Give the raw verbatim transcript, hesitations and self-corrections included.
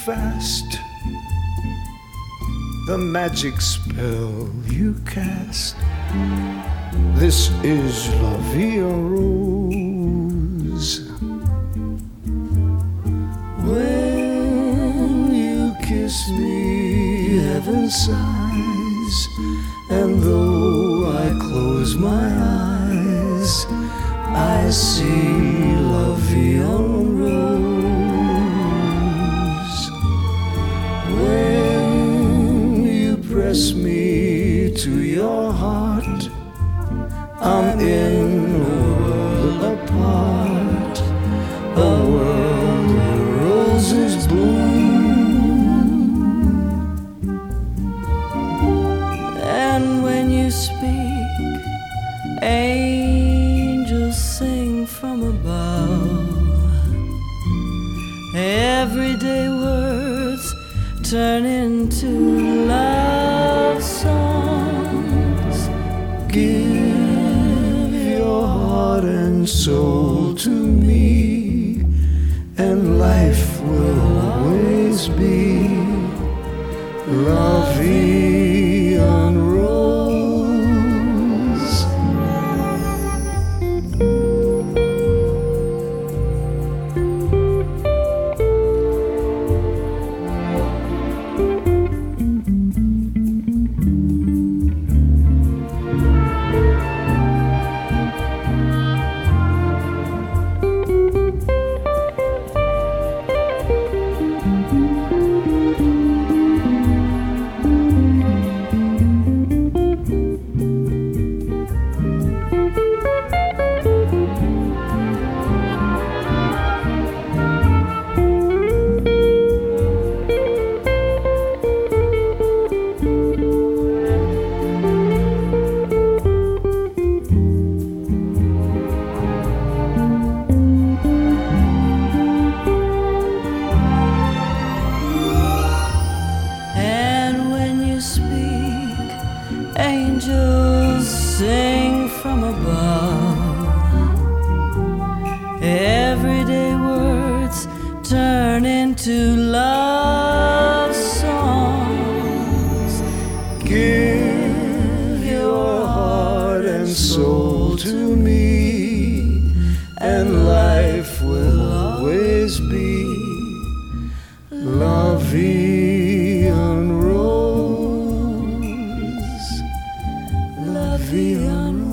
fast, the magic spell you cast. This is La Vie en Rose. When you kiss me, heaven sighs, and though I close my eyes, I see La Vie en Rose. When you press me to your heart, I'm in a world apart, a world where roses bloom. And when you speak, angels sing from above. Everyday words turn into love songs. Give your heart and soul to me, and life will always be La Vie en Rose. Angels sing from above. Everyday words turn into love songs. Give your heart and soul to me, and life will always be La Vie en Rose. La Vie en Rose.